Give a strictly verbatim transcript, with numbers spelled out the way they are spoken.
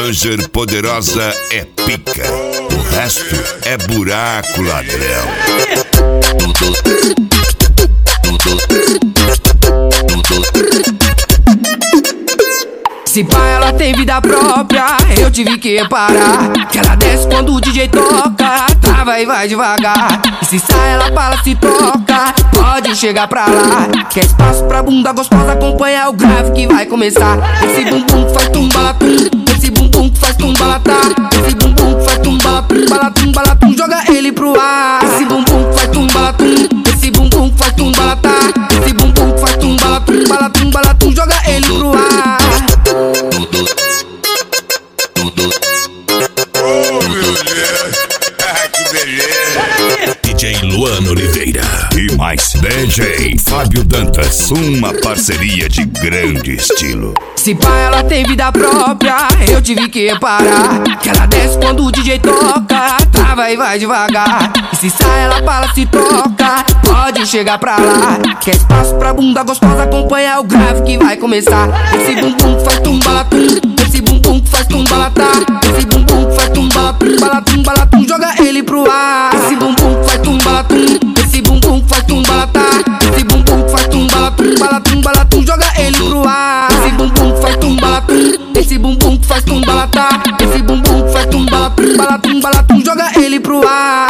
Ranger poderosa é pica, o resto é buraco, ladrão. Se pá, ela tem vida própria, eu tive que reparar que ela desce quando o D J toca, trava e vai devagar. E se sai, ela fala, se toca, pode chegar pra lá. Quer espaço pra bunda gostosa, acompanha o grave que vai começar. Esse bumbum que faz tumbalatum, esse bumbum que faz tumbalatá, esse bumbum que faz tumbalatum, balatum, balatum, joga ele pro ar. Esse bumbum que faz tumbalatum, esse bumbum que faz tumbalatá, esse bumbum que faz tumbalatum, balatum, balatum, joga ele pro ar. Que beleza! D J Luan Oliveira e mais D J Fábio Dantas, uma parceria de grande estilo. Se pá, ela tem vida própria, eu tive que reparar que ela desce quando o D J toca, trava e vai devagar. E se sai, ela fala, se toca, pode chegar pra lá. Quer espaço pra bunda gostosa, acompanha o grave que vai começar. Esse bumbum que faz tumbalatum, esse bumbum que faz tumbalatá, esse bumbum que faz tumbalatum, balatum, balatum, joga ele pro ar. Esse bumbum que faz tumbalatum, esse bumbum que faz tumbalatá, esse bumbum que faz tumbalatum, balatum, balatum, joga ele pro ar. Esse bumbum que faz tumbalatum, esse bumbum que faz tumbalatá, esse bumbum que faz tumbalatum, balatum, balatum, joga ele pro ar.